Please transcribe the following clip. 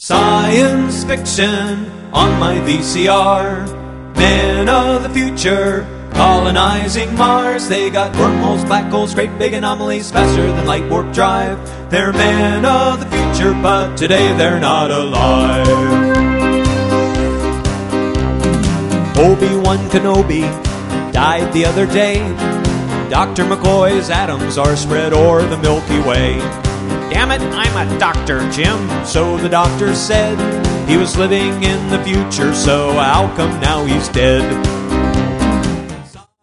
Science fiction on my VCR. Men of the future colonizing Mars. They got wormholes, black holes, great big anomalies, faster than light warp drive. They're men of the future, but today they're not alive. Obi-Wan Kenobi died the other day. Dr. McCoy's atoms are spread o'er the Milky Way. Damn it, I'm a doctor, Jim, so the doctor said. He was living in the future, so how come now he's dead?